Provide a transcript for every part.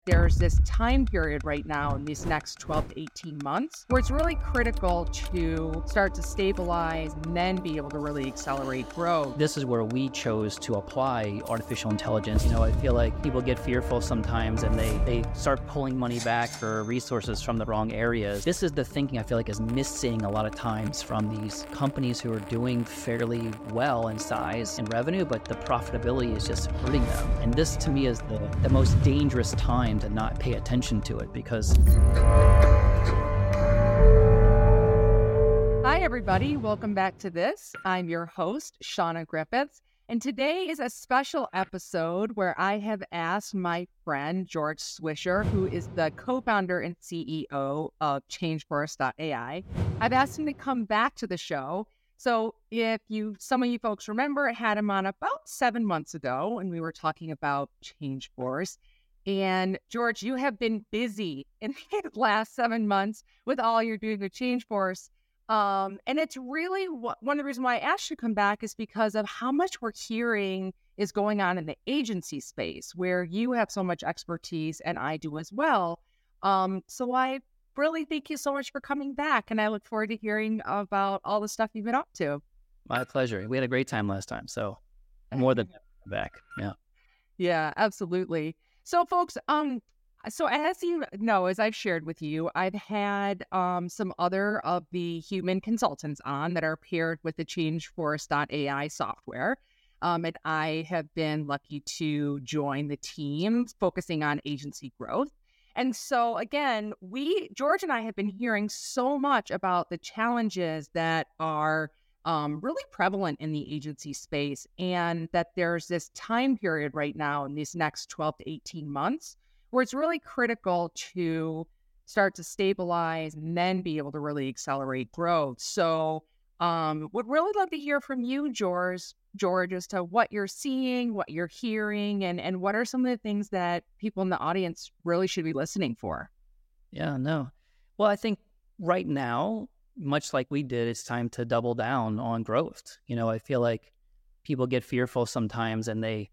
there's this time period right now in these next 12 to 18 months where it's really critical to start to stabilize and then be able to really accelerate growth. This is where we chose to apply artificial intelligence. I feel like people get fearful sometimes and they start pulling money back or resources from the wrong areas. This is the thinking I feel like is missing a lot of times from these companies who are doing fairly well in size and revenue, but the profitability is just hurting them. And this to me is the most dangerous time to not pay attention to it because... Hi, everybody. Welcome back to this. I'm your host, Shauna Griffiths, and today is a special episode where I have asked my friend, George Swisher, who is the co-founder and CEO of ChangeForce.ai. I've asked him to come back to the show. So if some of you folks remember, I had him on about 7 months ago, and we were talking about ChangeForce. And George, you have been busy in the last 7 months with all you're doing with ChangeForce. And it's really one of the reasons why I asked you to come back is because of how much we're hearing is going on in the agency space where you have so much expertise and I do as well. So I really thank you so much for coming back. And I look forward to hearing about all the stuff you've been up to. My pleasure. We had a great time last time. So more than back. Yeah. Yeah, absolutely. So folks, so as you know, as I've shared with you, I've had some other of the human consultants on that are paired with the ChangeForce.ai software. And I have been lucky to join the team focusing on agency growth. And so again, George and I have been hearing so much about the challenges that are really prevalent in the agency space, and that there's this time period right now in these next 12 to 18 months where it's really critical to start to stabilize and then be able to really accelerate growth. So would really love to hear from you, George, as to what you're seeing, what you're hearing, and what are some of the things that people in the audience really should be listening for. Yeah, no. Well, I think right now, much like we did, it's time to double down on growth. I feel like people get fearful sometimes and they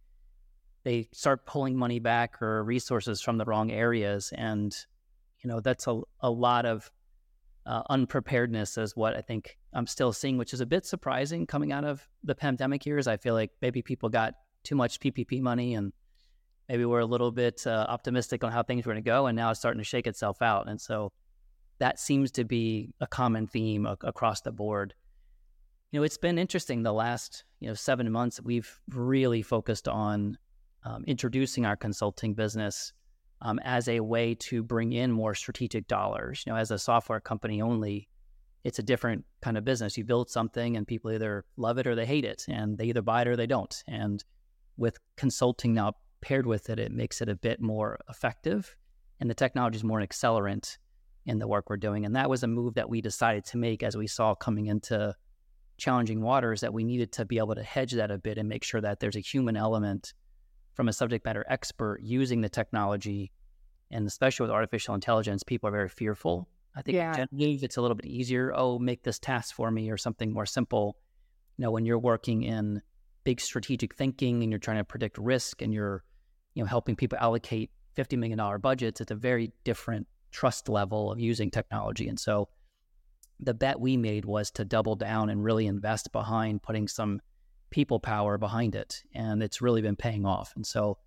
start pulling money back or resources from the wrong areas. And, that's a lot of unpreparedness is what I think I'm still seeing, which is a bit surprising coming out of the pandemic years. I feel like maybe people got too much PPP money and maybe we're a little bit optimistic on how things were going to go, and now it's starting to shake itself out. And so that seems to be a common theme across the board. It's been interesting the last 7 months. We've really focused on introducing our consulting business as a way to bring in more strategic dollars. As a software company only, it's a different kind of business. You build something and people either love it or they hate it, and they either buy it or they don't. And with consulting now paired with it, it makes it a bit more effective, and the technology is more an accelerant in the work we're doing. And that was a move that we decided to make as we saw coming into challenging waters, that we needed to be able to hedge that a bit and make sure that there's a human element from a subject matter expert using the technology. And especially with artificial intelligence, people are very fearful. I think generally it's a little bit easier. Oh, make this task for me or something more simple. When you're working in big strategic thinking and you're trying to predict risk and you're, helping people allocate $50 million budgets, it's a very different trust level of using technology. And so the bet we made was to double down and really invest behind putting some people power behind it. And it's really been paying off. And so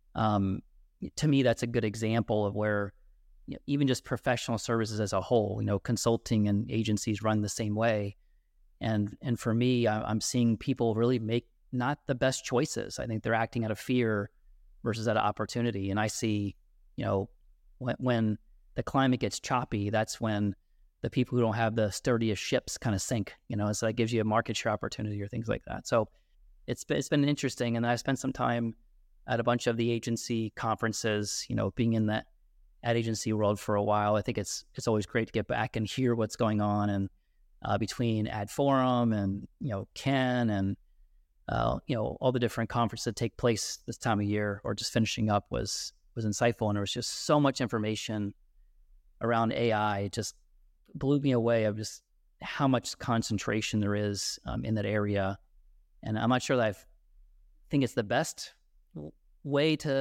to me, that's a good example of where even just professional services as a whole, consulting and agencies run the same way. And for me, I'm seeing people really make not the best choices. I think they're acting out of fear versus out of opportunity. And I see, when the climate gets choppy, that's when the people who don't have the sturdiest ships kind of sink, so that gives you a market share opportunity or things like that. So it's been interesting. And I spent some time at a bunch of the agency conferences, being in that ad agency world for a while. I think it's always great to get back and hear what's going on. And between Ad Forum and, Ken and, all the different conferences that take place this time of year or just finishing up was insightful. And there was just so much information around AI. It just blew me away of just how much concentration there is in that area. And I'm not sure that I think it's the best way to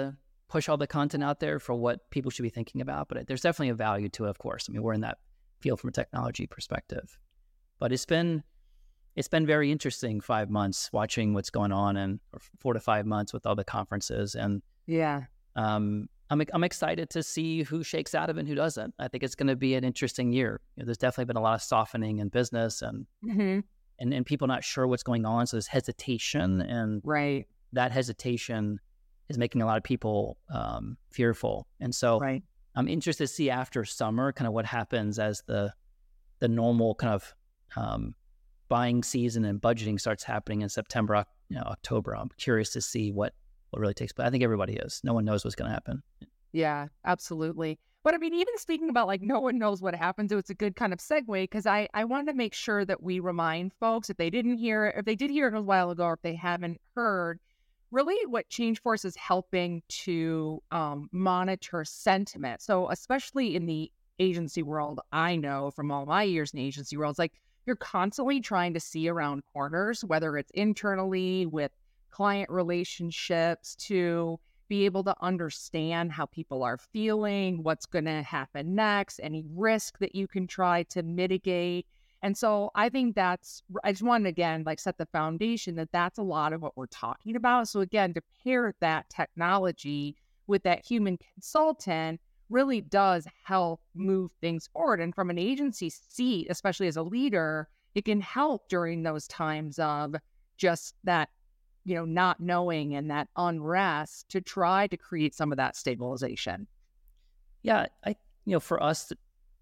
push all the content out there for what people should be thinking about, but there's definitely a value to it, of course. I mean, we're in that field from a technology perspective. But it's been very interesting 5 months watching what's going on, and or 4 to 5 months with all the conferences. And Yeah. I'm excited to see who shakes out of it and who doesn't. I think it's going to be an interesting year. There's definitely been a lot of softening in business and people not sure what's going on. So there's hesitation, and Right. that hesitation is making a lot of people fearful. And so Right. I'm interested to see after summer kind of what happens as the normal kind of buying season and budgeting starts happening in September, October. I'm curious to see what really takes place. I think everybody is. No one knows what's going to happen. Yeah, absolutely. But I mean, even speaking about like no one knows what happens, it's a good kind of segue because I wanted to make sure that we remind folks if they did hear it a while ago, or if they haven't heard, really what Changeforce is helping to monitor sentiment. So especially in the agency world, I know from all my years in the agency world, it's like you're constantly trying to see around corners, whether it's internally with client relationships, to be able to understand how people are feeling, what's going to happen next, any risk that you can try to mitigate. And so I think I just want to again, like set the foundation that that's a lot of what we're talking about. So again, to pair that technology with that human consultant really does help move things forward. And from an agency seat, especially as a leader, it can help during those times of just that, not knowing and that unrest to try to create some of that stabilization. Yeah, for us,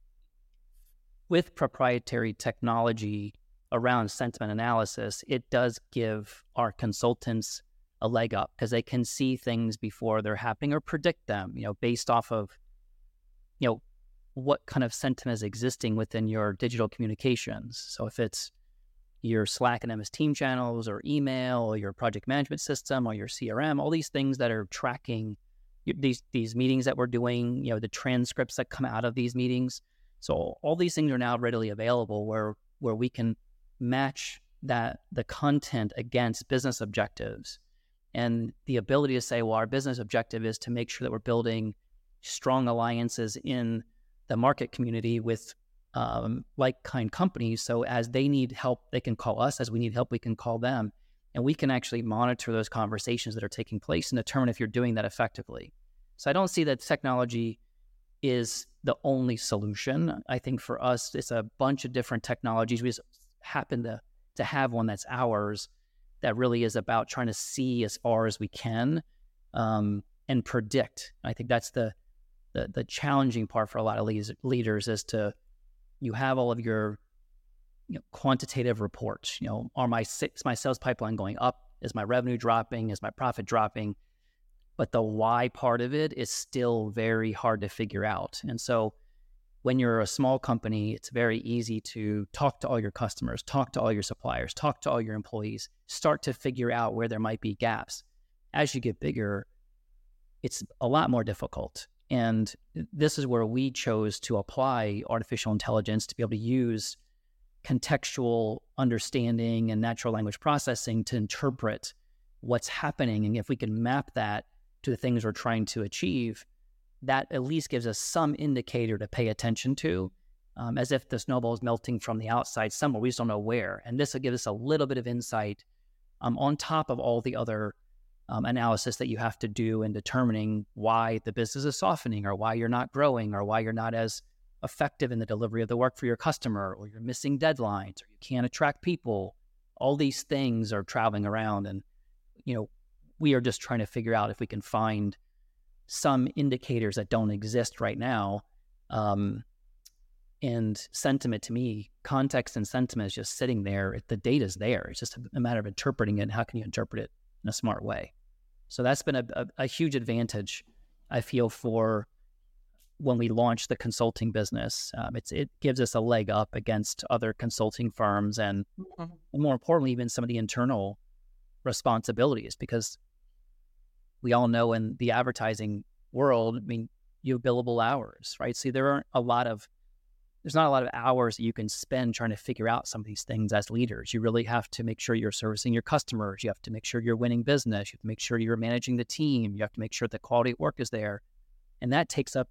with proprietary technology around sentiment analysis, it does give our consultants a leg up because they can see things before they're happening or predict them, based off of, what kind of sentiment is existing within your digital communications. So if it's your Slack and MS Team channels or email or your project management system or your CRM, all these things that are tracking these meetings that we're doing, the transcripts that come out of these meetings. So all these things are now readily available where we can match the content against business objectives, and the ability to say, well, our business objective is to make sure that we're building strong alliances in the market community with like-kind companies. So as they need help, they can call us. As we need help, we can call them. And we can actually monitor those conversations that are taking place and determine if you're doing that effectively. So I don't see that technology is the only solution. I think for us, it's a bunch of different technologies. We just happen to have one that's ours that really is about trying to see as far as we can and predict. I think that's the challenging part for a lot of leaders is to, you have all of your quantitative reports. Is my sales pipeline going up? Is my revenue dropping? Is my profit dropping? But the why part of it is still very hard to figure out. And so when you're a small company, it's very easy to talk to all your customers, talk to all your suppliers, talk to all your employees, start to figure out where there might be gaps. As you get bigger, it's a lot more difficult. And this is where we chose to apply artificial intelligence to be able to use contextual understanding and natural language processing to interpret what's happening. And if we can map that to the things we're trying to achieve, that at least gives us some indicator to pay attention to, as if the snowball is melting from the outside somewhere. We just don't know where. And this will give us a little bit of insight on top of all the other analysis that you have to do in determining why the business is softening, or why you're not growing, or why you're not as effective in the delivery of the work for your customer, or you're missing deadlines, or you can't attract people. All these things are traveling around, and we are just trying to figure out if we can find some indicators that don't exist right now. And sentiment, to me, context and sentiment is just sitting there. The data's there. It's just a matter of interpreting it. And how can you interpret it in a smart way? So that's been a huge advantage, I feel, for when we launched the consulting business. It gives us a leg up against other consulting firms, and more importantly, even some of the internal responsibilities, because we all know in the advertising world, you have billable hours, right? So there aren't a lot of there's not a lot of hours that you can spend trying to figure out some of these things as leaders. You really have to make sure you're servicing your customers. You have to make sure you're winning business. You have to make sure you're managing the team. You have to make sure the quality of work is there. And that takes up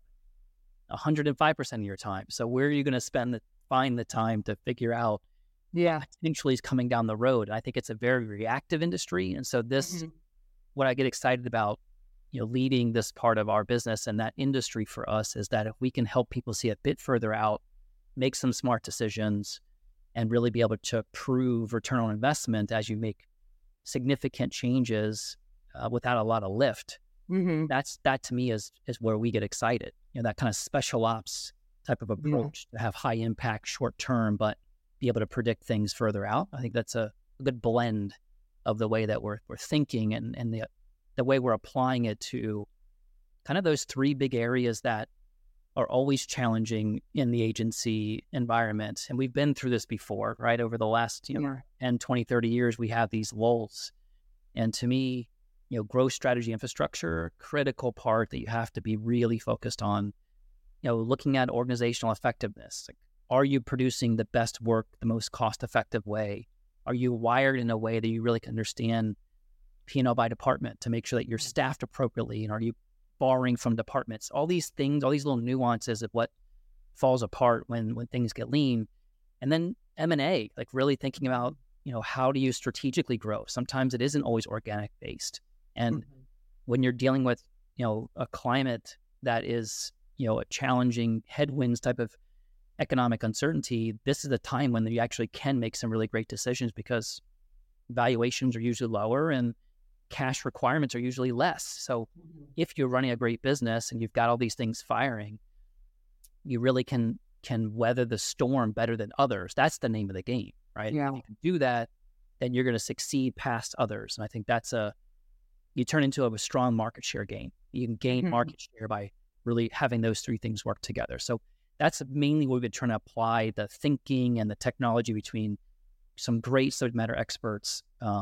105% of your time. So where are you going to find the time to figure out Yeah. what potentially is coming down the road? And I think it's a very reactive industry. And so what I get excited about, leading this part of our business and that industry for us is that if we can help people see a bit further out, make some smart decisions, and really be able to prove return on investment as you make significant changes without a lot of lift. That to me is where we get excited. That kind of special ops type of approach to have high impact short term, but be able to predict things further out. I think that's a good blend of the way that we're thinking and the way we're applying it to kind of those three big areas that are always challenging in the agency environment. And we've been through this before, right? Over the last 10, 20, 30 years, we have these lulls. And to me, growth strategy infrastructure, critical part that you have to be really focused on, looking at organizational effectiveness. Like, are you producing the best work the most cost-effective way? Are you wired in a way that you really can understand P&L by department to make sure that you're staffed appropriately? And are you borrowing from departments? All these things, all these little nuances of what falls apart when things get lean. And then M&A, like really thinking about, how do you strategically grow? Sometimes it isn't always organic based. And when you're dealing with, a climate that is, a challenging headwinds type of economic uncertainty, this is a time when you actually can make some really great decisions because valuations are usually lower and cash requirements are usually less. So if you're running a great business and you've got all these things firing, you really can weather the storm better than others. That's the name of the game, right? Yeah. If you can do that, then you're going to succeed past others. And I think you turn into a strong market share gain. You can gain market share by really having those three things work together. So that's mainly what we've been trying to apply the thinking and the technology between some great subject matter experts,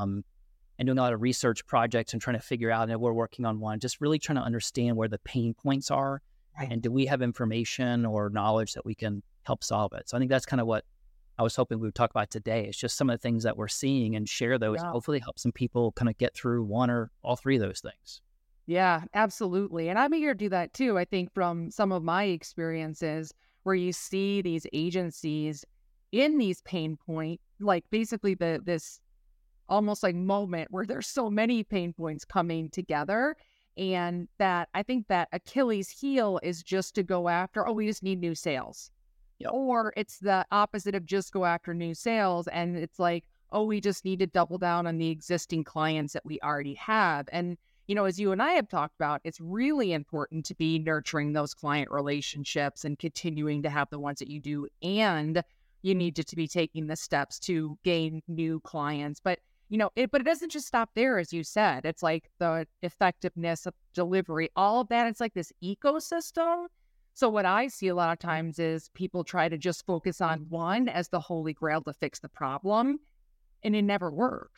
and doing a lot of research projects and trying to figure out, and we're working on one, just really trying to understand where the pain points are. Right. And do we have information or knowledge that we can help solve it? So I think that's kind of what I was hoping we would talk about today. It's just some of the things that we're seeing and share those, hopefully help some people kind of get through one or all three of those things. Yeah, absolutely. And I'm here to do that too. I think from some of my experiences where you see these agencies in these pain point, like basically this almost like moment where there's so many pain points coming together. And that I think that Achilles heel is just to go after, we just need new sales. Yep. Or it's the opposite of just go after new sales. And it's like, we just need to double down on the existing clients that we already have. And, as you and I have talked about, it's really important to be nurturing those client relationships and continuing to have the ones that you do. And you need to be taking the steps to gain new clients. But but it doesn't just stop there, as you said. It's like the effectiveness of delivery, all of that. It's like this ecosystem. So what I see a lot of times is people try to just focus on one as the holy grail to fix the problem, and it never works.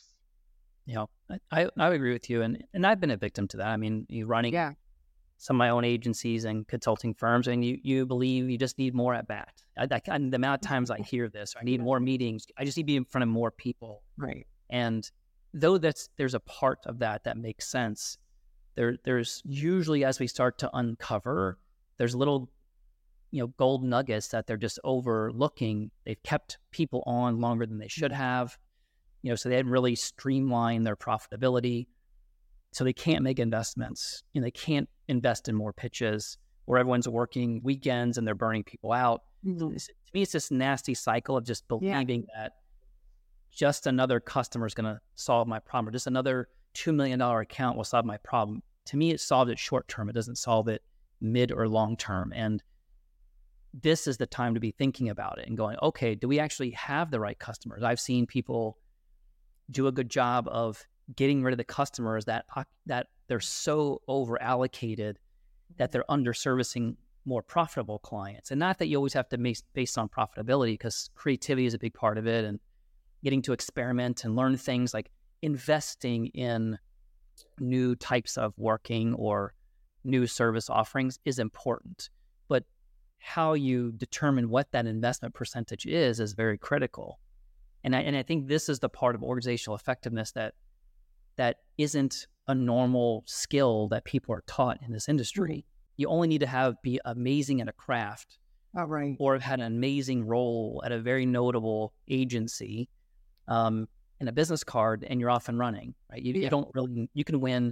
I agree with you. And I've been a victim to that. I mean, you running some of my own agencies and consulting firms, and you believe you just need more at bat. The amount of times I hear this, I need more meetings. I just need to be in front of more people. Right. And though there's a part of that makes sense, there's usually, as we start to uncover, there's little, gold nuggets that they're just overlooking. They've kept people on longer than they should have, so they didn't really streamline their profitability. So they can't make investments, they can't invest in more pitches, or everyone's working weekends and they're burning people out. To me, it's this nasty cycle of just believing that just another customer is going to solve my problem, or just another $2 million account will solve my problem. To me, it solves it short term. It doesn't solve it mid or long term. And this is the time to be thinking about it and going, okay, do we actually have the right customers? I've seen people do a good job of getting rid of the customers that they're so over allocated that they're underservicing more profitable clients. And not that you always have to based on profitability, because creativity is a big part of it, and getting to experiment and learn things, like investing in new types of working or new service offerings is important. But how you determine what that investment percentage is very critical. And I think this is the part of organizational effectiveness that isn't a normal skill that people are taught in this industry. You only need to be amazing at a craft, or have had an amazing role at a very notable agency, and a business card, and you're off and running, right? You don't really, you can win,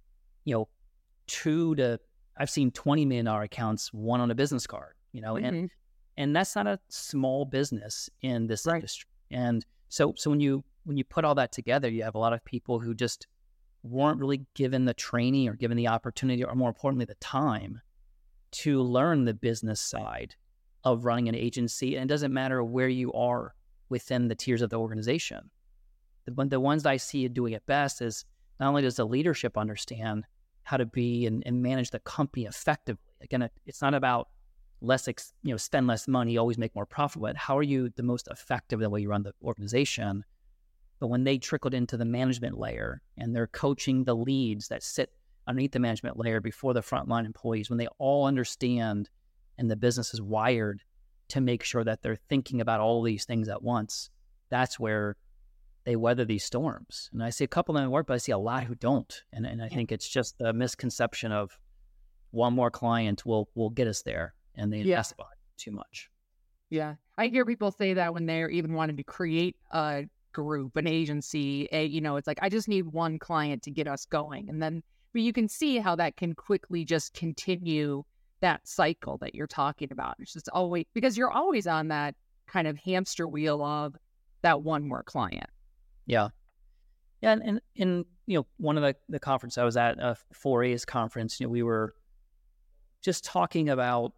I've seen $20 million accounts won on a business card, and that's not a small business in this industry. And so when you put all that together, you have a lot of people who just weren't really given the training or given the opportunity, or more importantly, the time to learn the business side of running an agency. And it doesn't matter where you are within the tiers of the organization. The ones that I see doing it best is not only does the leadership understand how to be and manage the company effectively. Again, it's not about spend less money, always make more profit, but how are you the most effective in the way you run the organization? But when they trickled into the management layer and they're coaching the leads that sit underneath the management layer before the frontline employees, when they all understand and the business is wired to make sure that they're thinking about all these things at once, that's where they weather these storms. And I see a couple of them work, but I see a lot who don't. And I think it's just the misconception of one more client will get us there, and they invest behind too much. Yeah. I hear people say that when they're even wanting to create a group, an agency, it's like, I just need one client to get us going. And then, but you can see how that can quickly just continue that cycle that you're talking about. It's just always, because you're always on that kind of hamster wheel of that one more client. Yeah. Yeah. And in, one of the conference I was at, a 4A's conference, we were just talking about,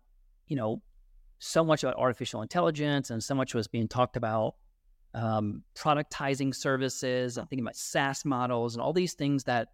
so much about artificial intelligence, and so much was being talked about productizing services. I'm thinking about SaaS models and all these things that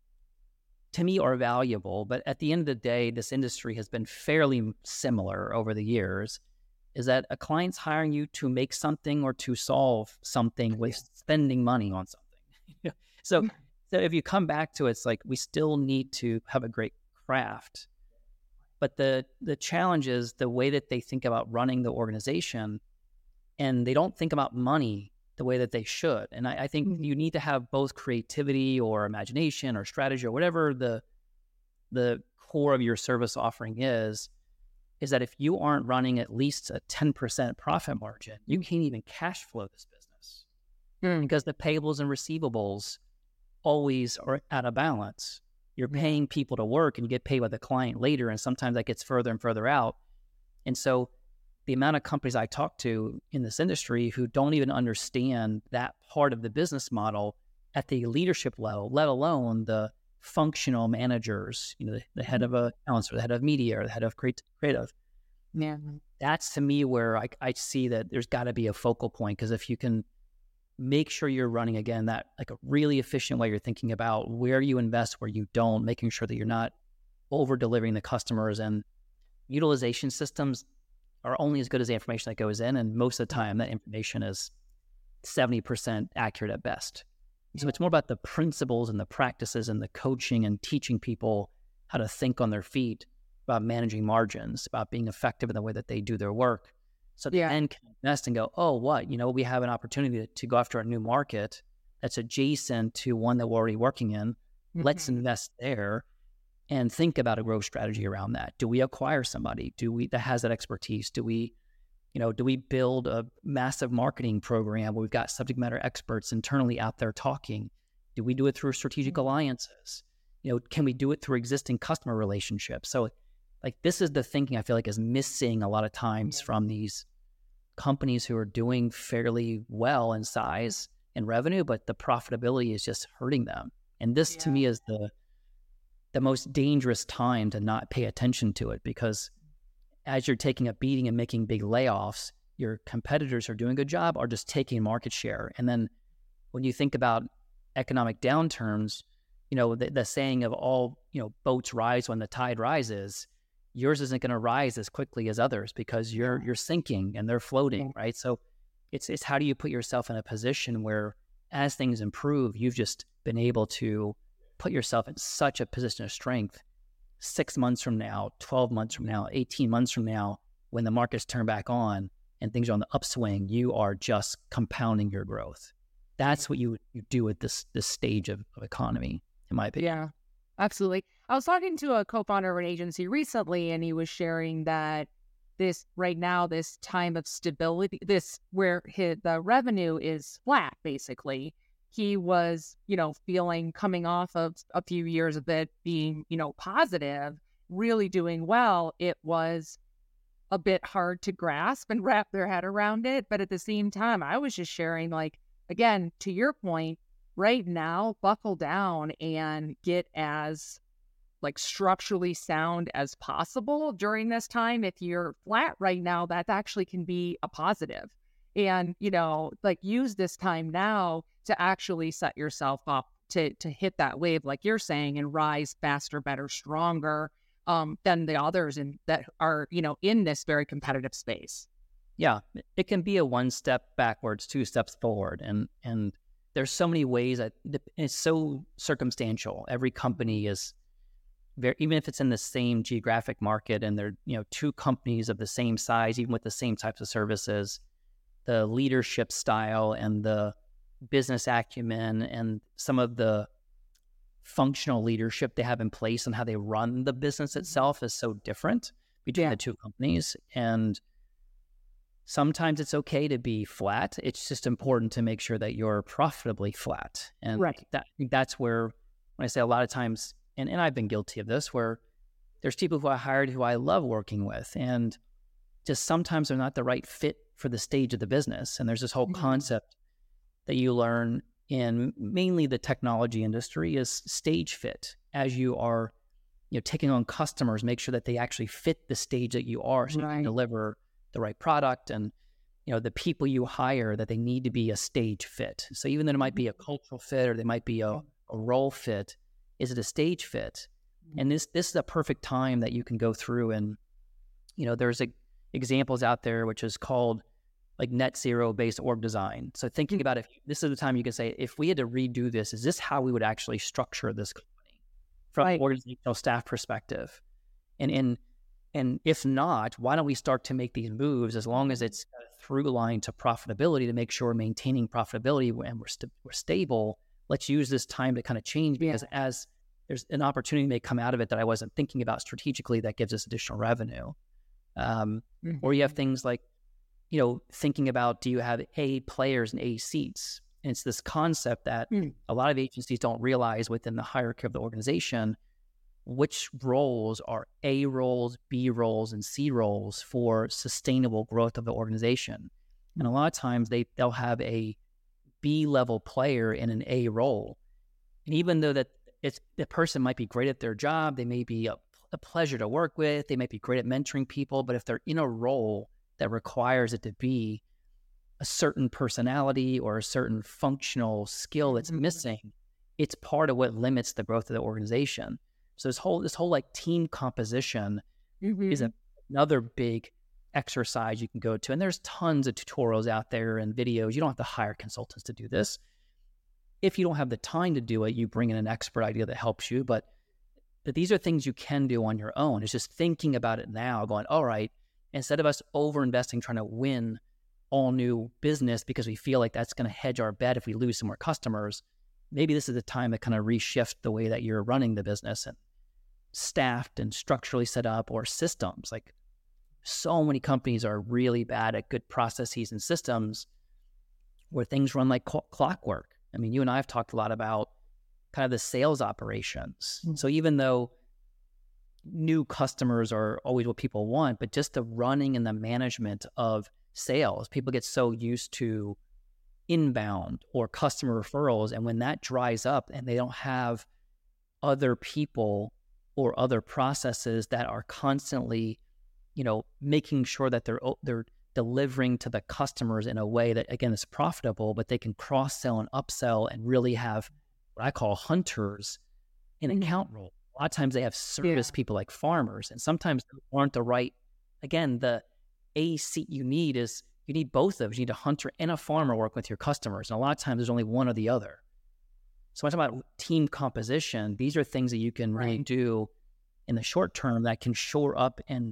to me are valuable. But at the end of the day, this industry has been fairly similar over the years, is that a client's hiring you to make something or to solve something with spending money on something. So if you come back to it, it's like we still need to have a great craft. But the challenge is the way that they think about running the organization, and they don't think about money the way that they should. And I think you need to have both creativity or imagination or strategy or whatever the core of your service offering is that if you aren't running at least a 10% profit margin, you can't even cash flow this business because the payables and receivables always are out of balance. You're paying people to work and you get paid by the client later, and sometimes that gets further and further out. And so the amount of companies I talk to in this industry who don't even understand that part of the business model at the leadership level, let alone the functional managers, the head of accounts or the head of media or the head of creative. Yeah. That's to me where I see that there's got to be a focal point, because if you can make sure you're running, again, that like a really efficient way, you're thinking about where you invest, where you don't, making sure that you're not over delivering the customers, and utilization systems are only as good as the information that goes in. And most of the time that information is 70% accurate at best. So it's more about the principles and the practices and the coaching and teaching people how to think on their feet, about managing margins, about being effective in the way that they do their work. So the end can invest and go, we have an opportunity to go after a new market that's adjacent to one that we're already working in. Let's invest there and think about a growth strategy around that. Do we acquire somebody that has that expertise? Do we build a massive marketing program where we've got subject matter experts internally out there talking? Do we do it through strategic alliances? Can we do it through existing customer relationships? So this is the thinking I feel like is missing a lot of times from these companies who are doing fairly well in size and revenue, but the profitability is just hurting them. And this to me is the most dangerous time to not pay attention to it, because as you're taking a beating and making big layoffs, your competitors who are doing a good job are just taking market share. And then when you think about economic downturns, the saying of all, boats rise when the tide rises, yours isn't going to rise as quickly as others because you're sinking and they're floating, right? So it's how do you put yourself in a position where as things improve, you've just been able to put yourself in such a position of strength 6 months from now, 12 months from now, 18 months from now, when the markets turn back on and things are on the upswing, you are just compounding your growth. That's what you do at this stage of economy, in my opinion. Yeah, absolutely. I was talking to a co-founder of an agency recently, and he was sharing that this right now, this time of stability, this where the revenue is flat, basically. He was, feeling coming off of a few years of it being, positive, really doing well. It was a bit hard to grasp and wrap their head around it. But at the same time, I was just sharing, like, again, to your point, right now, buckle down and get as like structurally sound as possible during this time. If you're flat right now, that actually can be a positive. And, like use this time now to actually set yourself up to hit that wave, like you're saying, and rise faster, better, stronger than the others and that are, in this very competitive space. Yeah, it can be a one step backwards, two steps forward. And there's so many ways that it's so circumstantial. Every company is very, even if it's in the same geographic market and they're, two companies of the same size, even with the same types of services, the leadership style and the business acumen and some of the functional leadership they have in place and how they run the business itself is so different between the two companies. And sometimes it's okay to be flat. It's just important to make sure that you're profitably flat. And that's where, when I say a lot of times, and I've been guilty of this, where there's people who I hired who I love working with, and just sometimes they're not the right fit for the stage of the business. And there's this whole concept that you learn in mainly the technology industry is stage fit. As you are, taking on customers, make sure that they actually fit the stage that you are, so you can deliver the right product. And the people you hire, that they need to be a stage fit. So even though it might be a cultural fit or they might be a role fit, is it a stage fit? And this is a perfect time that you can go through and there's examples out there which is called like net zero based org design. So thinking about if this is the time you can say, if we had to redo this, is this how we would actually structure this company from an organizational staff perspective? And if not, why don't we start to make these moves, as long as it's a through line to profitability, to make sure we're maintaining profitability and we're stable. Let's use this time to kind of change, because as there's an opportunity may come out of it that I wasn't thinking about strategically that gives us additional revenue. Or you have things like, thinking about, do you have A players and A seats? And it's this concept that a lot of agencies don't realize within the hierarchy of the organization, which roles are A roles, B roles, and C roles for sustainable growth of the organization. And a lot of times they'll have a B level player in an A role. And even though that the person might be great at their job, they may be a pleasure to work with, they might be great at mentoring people, but if they're in a role that requires it to be a certain personality or a certain functional skill that's missing, it's part of what limits the growth of the organization. So this whole like team composition is another big exercise you can go to. And there's tons of tutorials out there and videos. You don't have to hire consultants to do this. If you don't have the time to do it, you bring in an expert idea that helps you. But these are things you can do on your own. It's just thinking about it now, going, all right, instead of us over-investing, trying to win all new business because we feel like that's going to hedge our bet if we lose some more customers, maybe this is the time to kind of reshift the way that you're running the business and staffed and structurally set up, or systems. Like, so many companies are really bad at good processes and systems where things run like clockwork. I mean, you and I have talked a lot about kind of the sales operations. So even though new customers are always what people want, but just the running and the management of sales, people get so used to inbound or customer referrals. And when that dries up and they don't have other people or other processes that are constantly, making sure that they're delivering to the customers in a way that, again, is profitable, but they can cross-sell and upsell and really have what I call hunters in account role. A lot of times they have service people like farmers, and sometimes they aren't the right, again, the A seat you need both of those. You need a hunter and a farmer work with your customers. And a lot of times there's only one or the other. So when I talk about team composition, these are things that you can really do in the short term that can shore up and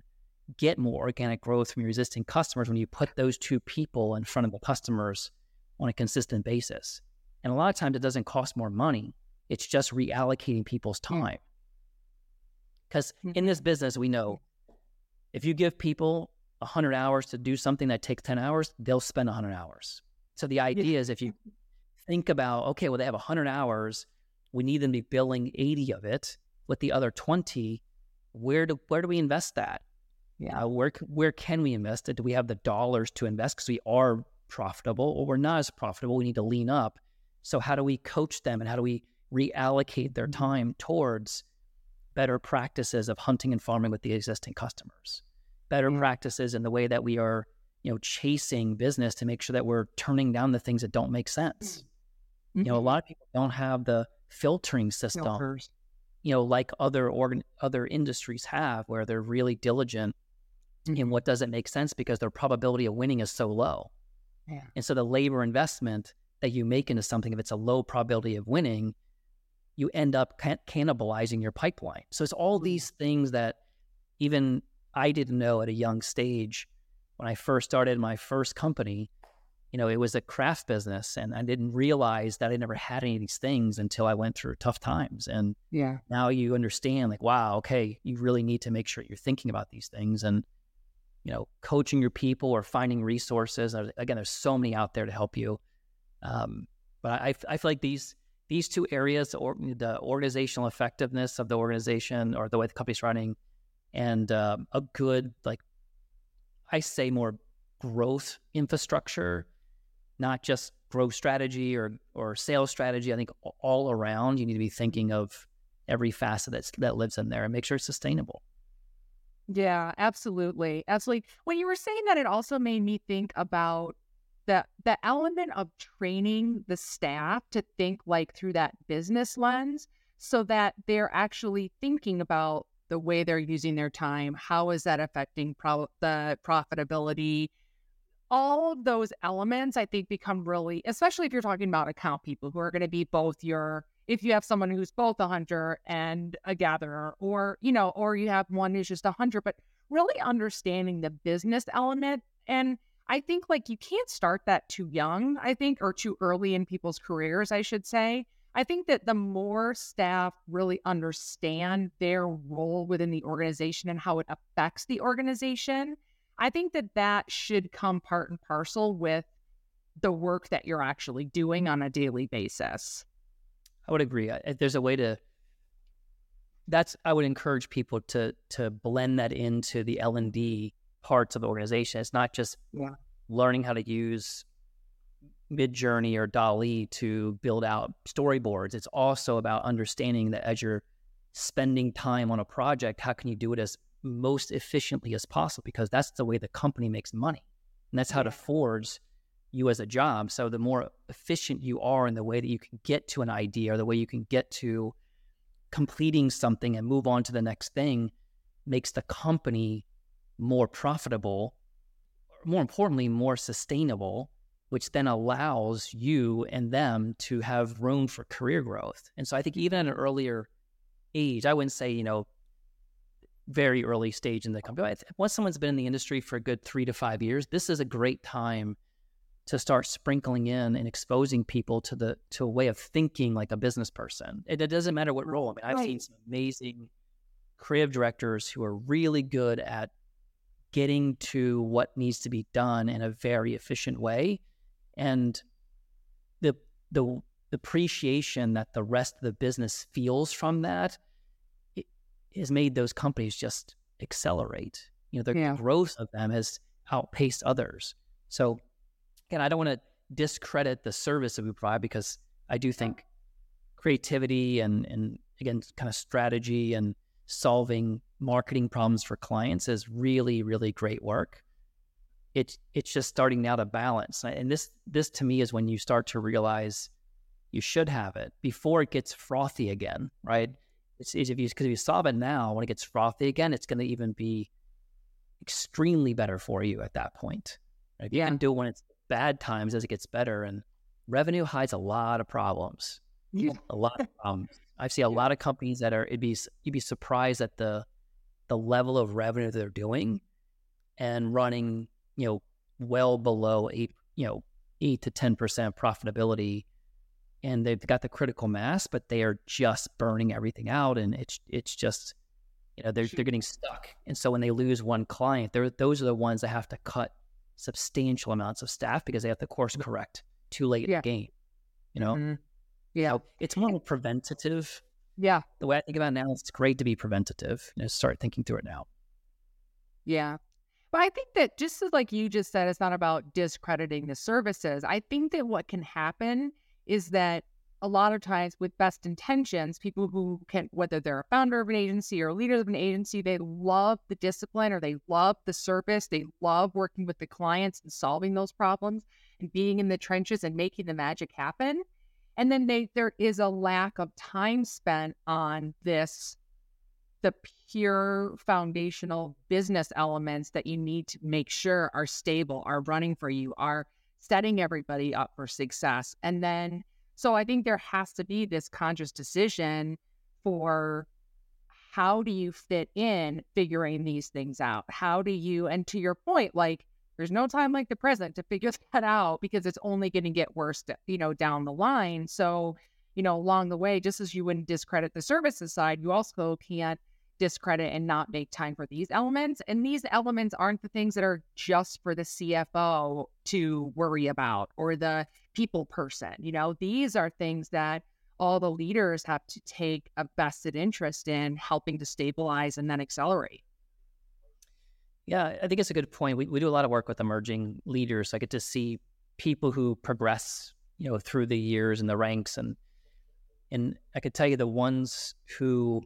get more organic growth from your existing customers when you put those two people in front of the customers on a consistent basis. And a lot of times it doesn't cost more money. It's just reallocating people's time. Because in this business, we know if you give people 100 hours to do something that takes 10 hours, they'll spend 100 hours. So the idea is if you think about, okay, well, they have 100 hours, we need them to be billing 80 of it. With the other 20, where do we invest that? Where can we invest it? Do we have the dollars to invest because we are profitable, or we're not as profitable? We need to lean up. So how do we coach them, and how do we reallocate their time towards better practices of hunting and farming with the existing customers, better practices in the way that we are, chasing business to make sure that we're turning down the things that don't make sense. A lot of people don't have the filtering system, like other industries have, where they're really diligent in what doesn't make sense because their probability of winning is so low. And so the labor investment that you make into something, if it's a low probability of winning, you end up cannibalizing your pipeline. So it's all these things that even I didn't know at a young stage. When I first started my first company, it was a craft business, and I didn't realize that I never had any of these things until I went through tough times. And now you understand, like, wow, okay, you really need to make sure you're thinking about these things, and, coaching your people or finding resources. Again, there's so many out there to help you. But I feel like these two areas, the organizational effectiveness of the organization or the way the company's running, and a good, I say more growth infrastructure, not just growth strategy or sales strategy. I think all around you need to be thinking of every facet that lives in there and make sure it's sustainable. Yeah, absolutely. Absolutely. When you were saying that, it also made me think about the element of training the staff to think through that business lens, so that they're actually thinking about the way they're using their time. How is that affecting the profitability? All of those elements, I think, become really, especially if you're talking about account people who are going to be both if you have someone who's both a hunter and a gatherer, or you have one who's just a hunter, but really understanding the business element. And I think you can't start that too young, or too early in people's careers, I should say. I think that the more staff really understand their role within the organization and how it affects the organization, I think that should come part and parcel with the work that you're actually doing on a daily basis. I would agree. There's a way to, I would encourage people to blend that into the L&D parts of the organization. It's not just learning how to use Midjourney or DALL-E to build out storyboards. It's also about understanding that as you're spending time on a project, how can you do it as most efficiently as possible? Because that's the way the company makes money, and that's how it affords you as a job. So the more efficient you are in the way that you can get to an idea, or the way you can get to completing something and move on to the next thing, makes the company more profitable, more importantly, more sustainable, which then allows you and them to have room for career growth. And so I think even at an earlier age, I wouldn't say, very early stage in the company. Once someone's been in the industry for a good 3 to 5 years, this is a great time to start sprinkling in and exposing people to a way of thinking like a business person. It doesn't matter what role. I mean, I've seen some amazing creative directors who are really good at getting to what needs to be done in a very efficient way. And the appreciation that the rest of the business feels from that has made those companies just accelerate. The growth of them has outpaced others. So again, I don't want to discredit the service that we provide, because I do think creativity and again, kind of strategy and solving marketing problems for clients is really, really great work. It's just starting now to balance. And this to me is when you start to realize you should have it before it gets frothy again, right? Because if you solve it now, when it gets frothy again, it's going to even be extremely better for you at that point. Right? You can do it when it's bad times as it gets better, and revenue hides a lot of problems. A lot of problems. I've seen a lot of companies that you'd be surprised at the level of revenue they're doing, and running, well below 8 to 10% profitability, and they've got the critical mass, but they are just burning everything out, and it's just, they're getting stuck. And so when they lose one client, those are the ones that have to cut substantial amounts of staff because they have to course correct too late in the game. So it's more preventative. Yeah. The way I think about it now, it's great to be preventative. Start thinking through it now. Yeah. But I think that just as like you just said, it's not about discrediting the services. I think that what can happen is that a lot of times with best intentions, people who can, whether they're a founder of an agency or a leader of an agency, they love the discipline or they love the service. They love working with the clients and solving those problems and being in the trenches and making the magic happen. And then there is a lack of time spent on the pure foundational business elements that you need to make sure are stable, are running for you, are setting everybody up for success. And then, so I think there has to be this conscious decision for how do you fit in figuring these things out? How do you, and to your point, like, there's no time like the present to figure that out because it's only going to get worse, down the line. So, along the way, just as you wouldn't discredit the services side, you also can't discredit and not make time for these elements. And these elements aren't the things that are just for the CFO to worry about or the people person. These are things that all the leaders have to take a vested interest in helping to stabilize and then accelerate. Yeah, I think it's a good point. We do a lot of work with emerging leaders. I get to see people who progress, through the years and the ranks. And I could tell you the ones who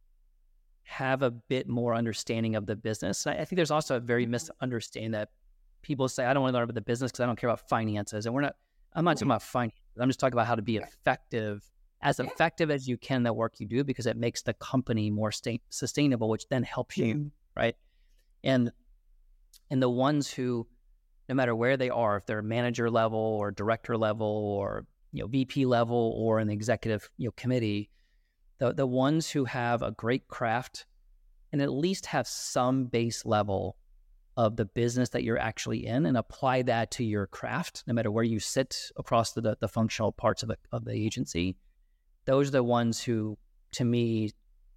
have a bit more understanding of the business. I think there's also a very misunderstanding that people say, I don't want to learn about the business because I don't care about finances. And I'm not talking about finances. I'm just talking about how to be effective as you can in the work you do, because it makes the company more sustainable, which then helps you, right? And the ones who, no matter where they are, if they're manager level or director level or VP level or in the executive committee, the ones who have a great craft and at least have some base level of the business that you're actually in and apply that to your craft, no matter where you sit across the functional parts of the agency, those are the ones who, to me,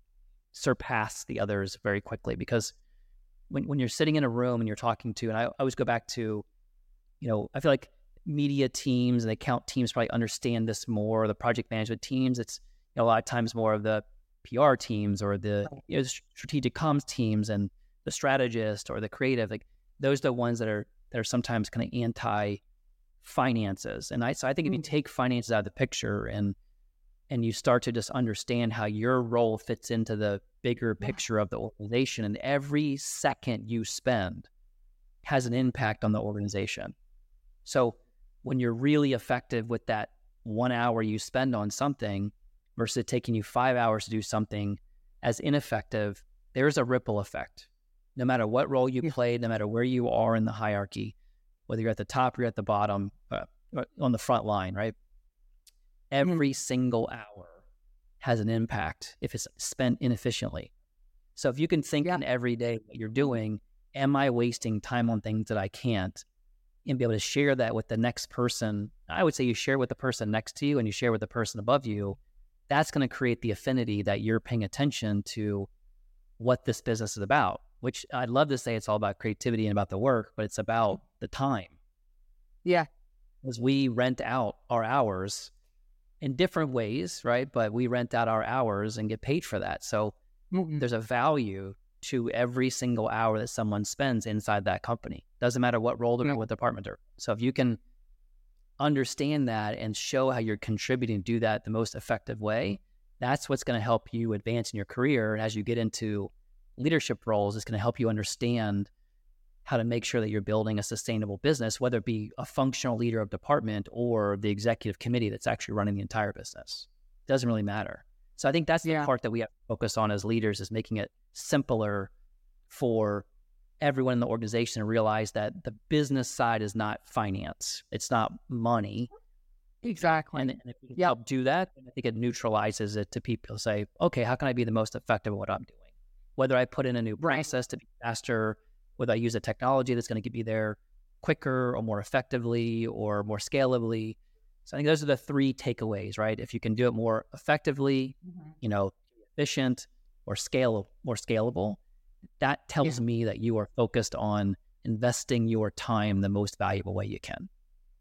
surpass the others very quickly. Because when you're sitting in a room and you're talking to, and I always go back to, I feel like media teams and the account teams probably understand this more, the project management teams, it's a lot of times more of the PR teams or the strategic comms teams and the strategist or the creative, like those are the ones that are sometimes kind of anti-finances. And so I think if you take finances out of the picture and you start to just understand how your role fits into the bigger picture of the organization, and every second you spend has an impact on the organization. So when you're really effective with that 1 hour you spend on something versus it taking you 5 hours to do something as ineffective, there's a ripple effect. No matter what role you play, no matter where you are in the hierarchy, whether you're at the top or you're at the bottom, on the front line, right? Every single hour has an impact if it's spent inefficiently. So if you can think in every day what you're doing, am I wasting time on things that I can't? And be able to share that with the next person. I would say you share with the person next to you and you share with the person above you. That's going to create the affinity that you're paying attention to what this business is about, which I'd love to say it's all about creativity and about the work, but it's about the time. Yeah. Because we rent out our hours in different ways, right? But we rent out our hours and get paid for that. So there's a value to every single hour that someone spends inside that company. Doesn't matter what role they're in, what department they're in. So if you can understand that and show how you're contributing to do that the most effective way, that's what's going to help you advance in your career. And as you get into leadership roles, it's going to help you understand how to make sure that you're building a sustainable business, whether it be a functional leader of department or the executive committee that's actually running the entire business. It doesn't really matter. So I think that's the part that we have to focus on as leaders, is making it simpler for everyone in the organization to realize that the business side is not finance. It's not money. Exactly. And if we can help do that, I think it neutralizes it to people say, okay, how can I be the most effective at what I'm doing? Whether I put in a new process to be faster, Whether I use a technology that's going to get me there quicker or more effectively or more scalably. So I think those are the three takeaways, right? If you can do it more effectively, efficient or more scalable, that tells me that you are focused on investing your time the most valuable way you can.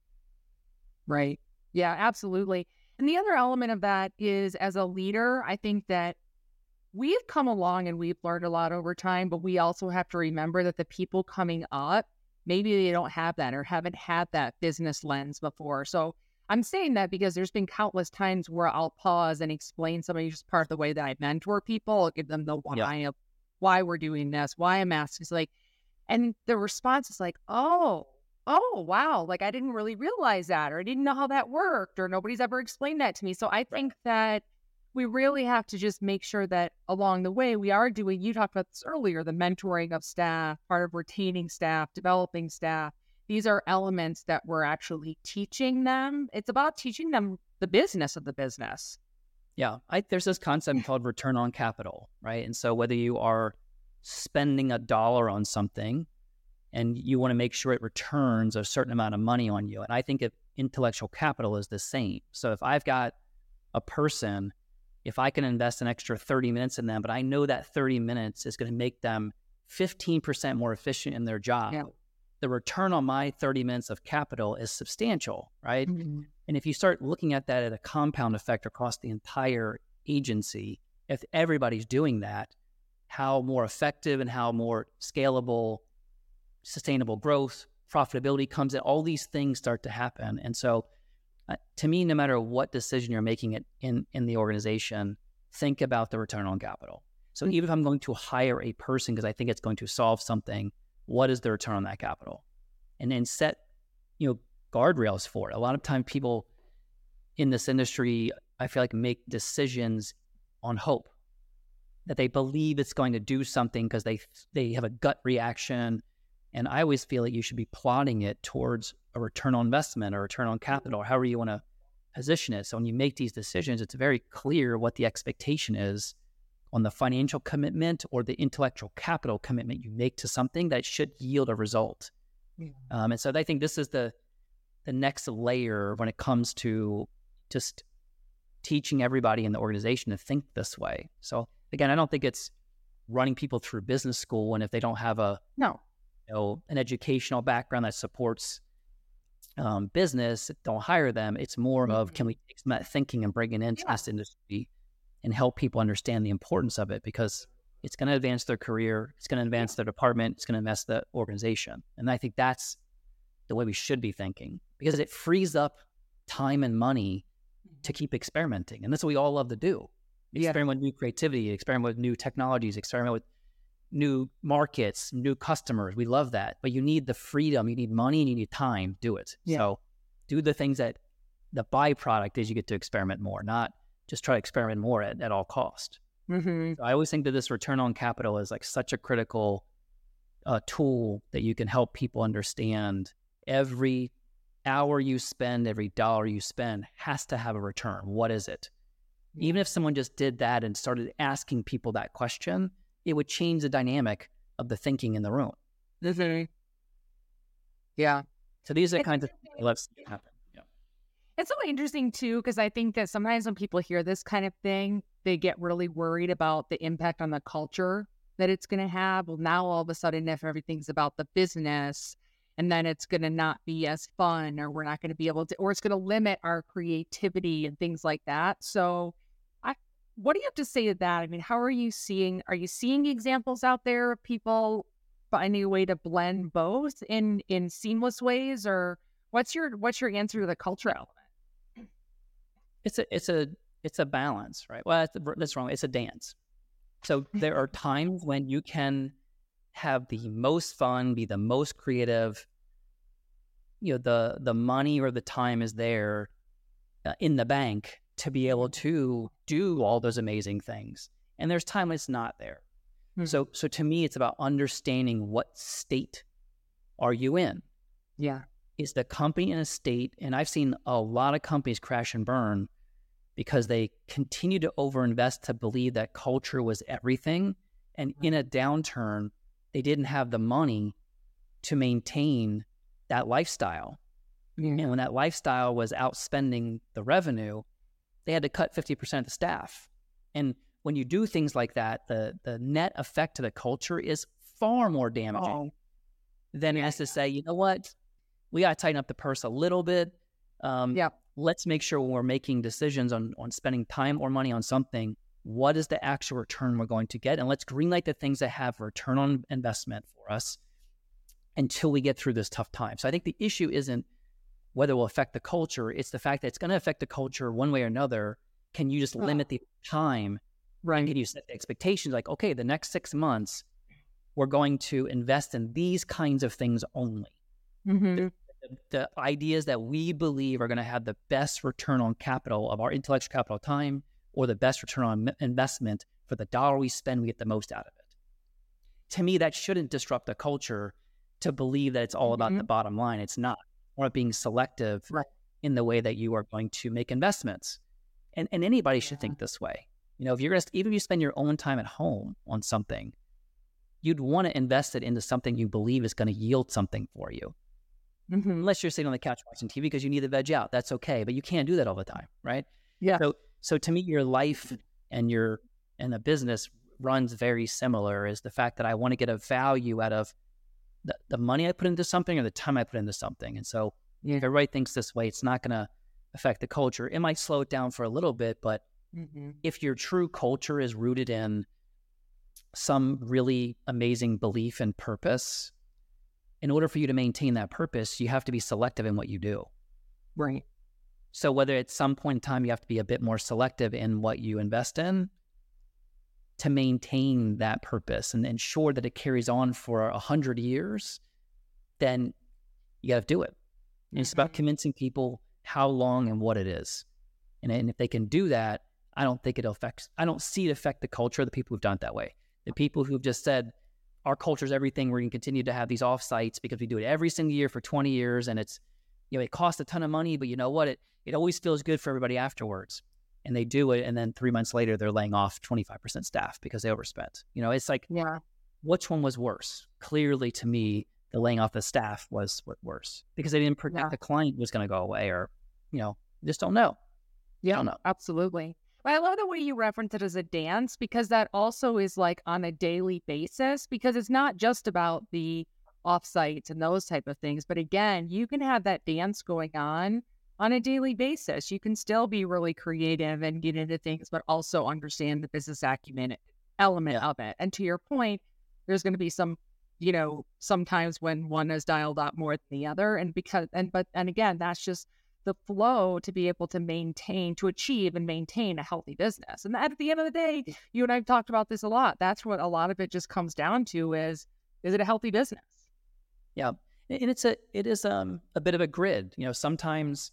Right. Yeah, absolutely. And the other element of that is, as a leader, I think that we've come along and we've learned a lot over time, but we also have to remember that the people coming up, maybe they don't have that or haven't had that business lens before. So I'm saying that because there's been countless times where I'll pause and explain somebody just part of the way that I mentor people. I'll give them the why of why we're doing this, why I'm asking. It's like, and the response is like, oh, wow. Like, I didn't really realize that, or I didn't know how that worked, or nobody's ever explained that to me. So I think that we really have to just make sure that along the way we are doing, you talked about this earlier, the mentoring of staff, part of retaining staff, developing staff. These are elements that we're actually teaching them. It's about teaching them the business of the business. Yeah. There's this concept called return on capital, right? And so whether you are spending $1 on something and you want to make sure it returns a certain amount of money on you. And I think intellectual capital is the same. So if I've got a person, if I can invest an extra 30 minutes in them, but I know that 30 minutes is going to make them 15% more efficient in their job, the return on my 30 minutes of capital is substantial, right? And if you start looking at that at a compound effect across the entire agency, if everybody's doing that, how more effective and how more scalable, sustainable growth, profitability comes in, all these things start to happen. And so to me, no matter what decision you're making in the organization, think about the return on capital. So even if I'm going to hire a person because I think it's going to solve something, what is the return on that capital? And then set, guardrails for it. A lot of time people in this industry, I feel like, make decisions on hope, that they believe it's going to do something because they have a gut reaction. And I always feel that you should be plotting it towards a return on investment or return on capital, or however you want to position it. So when you make these decisions, it's very clear what the expectation is on the financial commitment or the intellectual capital commitment you make to something that should yield a result. And so I think this is the next layer when it comes to just teaching everybody in the organization to think this way. So again, I don't think it's running people through business school, and if they don't have an educational background that supports business, don't hire them. It's more of, can we take some of that thinking and bring it into this industry and help people understand the importance of it, because it's going to advance their career, it's going to advance their department, it's going to advance the organization. And I think that's the way we should be thinking, because it frees up time and money to keep experimenting. And that's what we all love to do. Experiment with new creativity, experiment with new technologies, experiment with new markets, new customers. We love that. But you need the freedom, you need money, and you need time. Do it. So do the things that the byproduct is you get to experiment more, not just try to experiment more at all cost. So I always think that this return on capital is like such a critical tool that you can help people understand. Every hour you spend, every dollar you spend has to have a return. What is it? Even if someone just did that and started asking people that question, it would change the dynamic of the thinking in the room. Yeah. So these are the kinds of things let's happen. It's so interesting too, because I think that sometimes when people hear this kind of thing, they get really worried about the impact on the culture that it's going to have. Well, now all of a sudden, if everything's about the business, and then it's going to not be as fun, or we're not going to be able to, or it's going to limit our creativity and things like that. So what do you have to say to that? I mean, how are you seeing examples out there of people finding a way to blend both in seamless ways, or what's your answer to the culture element? It's a balance, right? Well, that's wrong. It's a dance. So there are times when you can have the most fun, be the most creative. The money or the time is there in the bank to be able to do all those amazing things. And there's time it's not there. So to me, it's about understanding what state are you in? Is the company in a state, and I've seen a lot of companies crash and burn because they continue to overinvest to believe that culture was everything. And in a downturn, they didn't have the money to maintain that lifestyle. And when that lifestyle was outspending the revenue, they had to cut 50% of the staff. And when you do things like that, the net effect to the culture is far more damaging than it has to say, you know what, we got to tighten up the purse a little bit. Let's make sure when we're making decisions on spending time or money on something, what is the actual return we're going to get? And let's greenlight the things that have return on investment for us until we get through this tough time. So I think the issue isn't whether it will affect the culture. It's the fact that it's going to affect the culture one way or another. Can you just limit the time? Right. Can you set the expectations like, okay, the next 6 months, we're going to invest in these kinds of things only. The ideas that we believe are going to have the best return on capital of our intellectual capital time, or the best return on investment for the dollar we spend, we get the most out of it. To me, that shouldn't disrupt the culture to believe that it's all about the bottom line. It's not. Or being selective in the way that you are going to make investments. And anybody should think this way. You know, if you're even if you spend your own time at home on something, you'd want to invest it into something you believe is going to yield something for you. Unless you're sitting on the couch watching TV because you need to veg out. That's okay. But you can't do that all the time, right? Yeah. So to me, your life and the business runs very similar, is the fact that I want to get a value out of the money I put into something or the time I put into something. And so if everybody thinks this way, it's not going to affect the culture. It might slow it down for a little bit, but if your true culture is rooted in some really amazing belief and purpose, in order for you to maintain that purpose, you have to be selective in what you do. Right. So whether at some point in time you have to be a bit more selective in what you invest in to maintain that purpose and ensure that it carries on for 100 years, then you got to do it. And it's about convincing people how long and what it is. And if they can do that, I don't see it affect the culture of the people who've done it that way. The people who've just said, our culture is everything, we're going to continue to have these offsites because we do it every single year for 20 years. And it's, it costs a ton of money, but you know what? It always feels good for everybody afterwards. And they do it, and then 3 months later, they're laying off 25% staff because they overspent. It's like, which one was worse? Clearly, to me, the laying off the staff was worse because they didn't predict the client was going to go away, or, just don't know. Yeah, don't know. Absolutely. But I love the way you reference it as a dance, because that also is like on a daily basis, because it's not just about the offsites and those type of things. But again, you can have that dance going on a daily basis. You can still be really creative and get into things, but also understand the business acumen element of it. And to your point, there's going to be some, sometimes when one is dialed up more than the other. And again, that's just the flow to be able to achieve and maintain a healthy business. And at the end of the day, you and I've talked about this a lot. That's what a lot of it just comes down to is it a healthy business? Yeah. And it is a bit of a grid. Sometimes,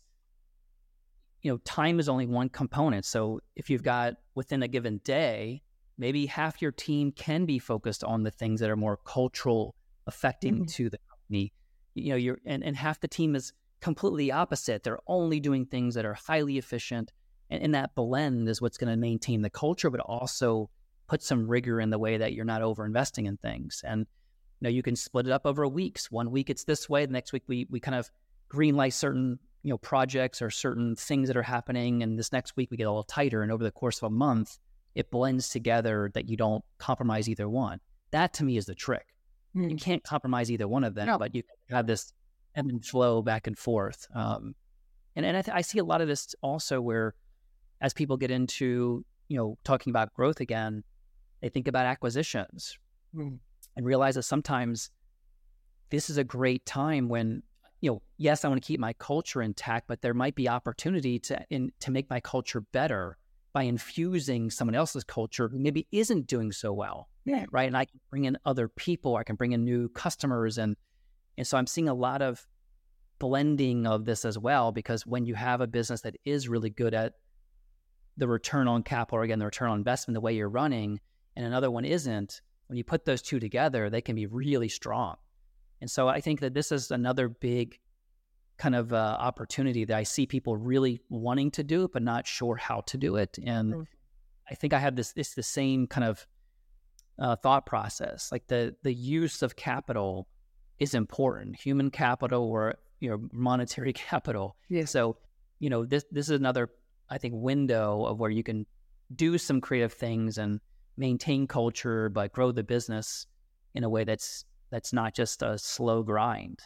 time is only one component. So if you've got within a given day, maybe half your team can be focused on the things that are more cultural affecting to the company. And half the team is completely opposite. They're only doing things that are highly efficient. And that blend is what's going to maintain the culture, but also put some rigor in the way that you're not over investing in things. And, you can split it up over weeks. 1 week it's this way. The next week we kind of green light certain, projects or certain things that are happening. And this next week we get a little tighter. And over the course of a month, it blends together that you don't compromise either one. That to me is the trick. You can't compromise either one of them, but you can have this ebb and flow back and forth. And I see a lot of this also where as people get into, talking about growth again, they think about acquisitions and realize that sometimes this is a great time when, yes, I want to keep my culture intact, but there might be opportunity to make my culture better by infusing someone else's culture who maybe isn't doing so well. Yeah. Right. And I can bring in other people, I can bring in new customers. And so I'm seeing a lot of blending of this as well, because when you have a business that is really good at the return on capital, or again, the return on investment, the way you're running, and another one isn't, when you put those two together, they can be really strong. And so I think that this is another big kind of opportunity that I see people really wanting to do it, but not sure how to do it. And I think I have the same kind of thought process. Like the use of capital is important, human capital or monetary capital. Yeah. So this is another, I think, window of where you can do some creative things and maintain culture, but grow the business in a way that's not just a slow grind.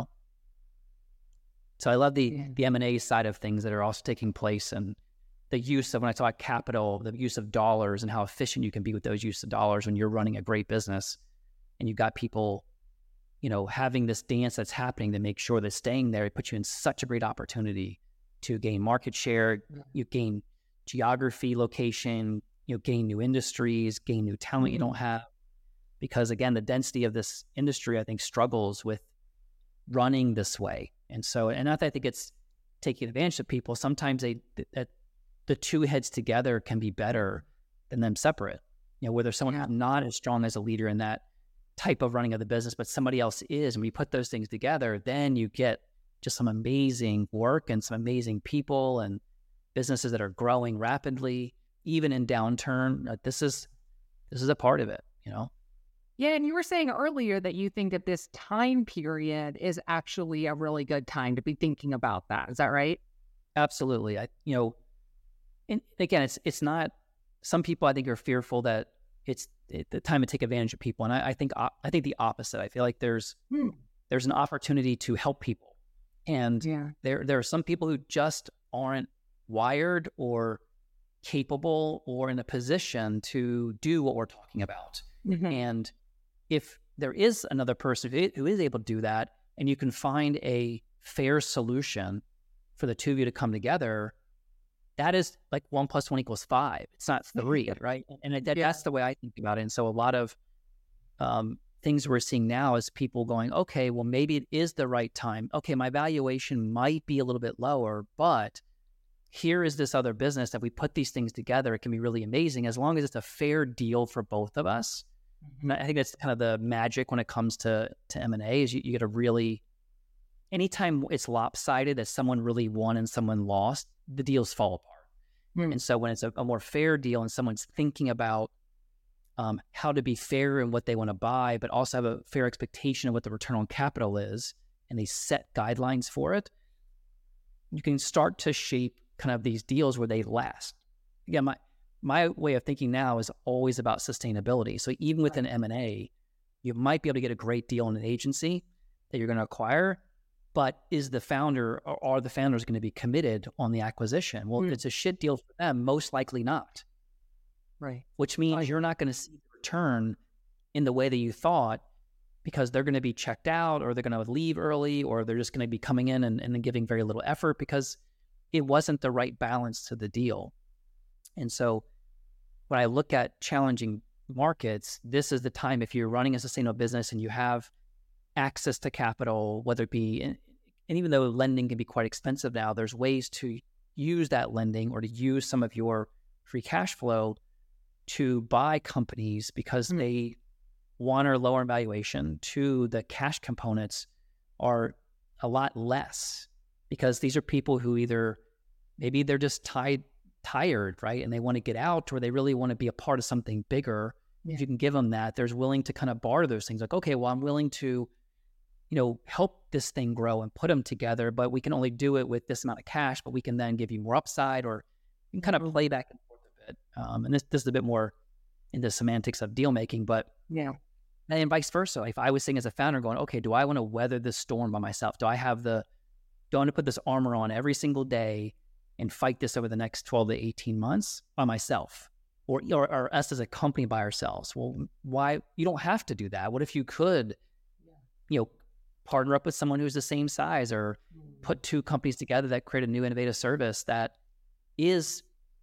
So I love the M&A side of things that are also taking place, and the use of, when I talk capital, the use of dollars and how efficient you can be with those use of dollars when you're running a great business, and you've got people, having this dance that's happening to make sure that staying there, it puts you in such a great opportunity to gain market share, you gain geography, location, gain new industries, gain new talent you don't have. Because again, the density of this industry, I think, struggles with running this way. And not that I think it's taking advantage of people. Sometimes the two heads together can be better than them separate. Where there's someone who's not as strong as a leader in that type of running of the business, but somebody else is. And we put those things together, then you get just some amazing work and some amazing people and businesses that are growing rapidly, even in downturn. This is a part of it. Yeah, and you were saying earlier that you think that this time period is actually a really good time to be thinking about that. Is that right? Absolutely. And again, it's not. Some people, I think, are fearful that it's the time to take advantage of people, and I think the opposite. I feel like there's an opportunity to help people, and there are some people who just aren't wired or capable or in a position to do what we're talking about. And if there is another person who is able to do that, and you can find a fair solution for the two of you to come together, that is like 1 + 1 = 5. It's not 3, right? And that's the way I think about it. And so a lot of things we're seeing now is people going, okay, well, maybe it is the right time. Okay, my valuation might be a little bit lower, but here is this other business that we put these things together. It can be really amazing as long as it's a fair deal for both of us. And I think that's kind of the magic when it comes to M&A is you get to really, anytime it's lopsided that someone really won and someone lost, the deals fall apart. And so when it's a more fair deal and someone's thinking about how to be fair in what they want to buy, but also have a fair expectation of what the return on capital is, and they set guidelines for it, you can start to shape kind of these deals where they last. Again, my way of thinking now is always about sustainability. So even with an M&A, you might be able to get a great deal in an agency that you're going to acquire, but is the founder or are the founders going to be committed on the acquisition? Well, it's a shit deal for them, most likely not. Right. Which means you're not going to see the return in the way that you thought, because they're going to be checked out, or they're going to leave early, or they're just going to be coming in and giving very little effort because it wasn't the right balance to the deal. And so when I look at challenging markets, this is the time, if you're running a sustainable business and you have access to capital, whether it be, and even though lending can be quite expensive now, there's ways to use that lending or to use some of your free cash flow to buy companies because they, one, are lower in valuation, two, the cash components are a lot less, because these are people who either maybe they're just tired, right? And they want to get out, or they really want to be a part of something bigger. If you can give them that, there's willing to kind of barter those things. Like, okay, well, I'm willing to, help this thing grow and put them together, but we can only do it with this amount of cash, but we can then give you more upside, or you can kind of play back and forth a bit. And this is a bit more into semantics of deal making, but and vice versa. If I was sitting as a founder going, okay, do I want to weather this storm by myself? Do I want to put this armor on every single day and fight this over the next 12 to 18 months by myself, or us as a company by ourselves? Well, why? You don't have to do that. What if you could, partner up with someone who's the same size, or put two companies together that create a new innovative service that is,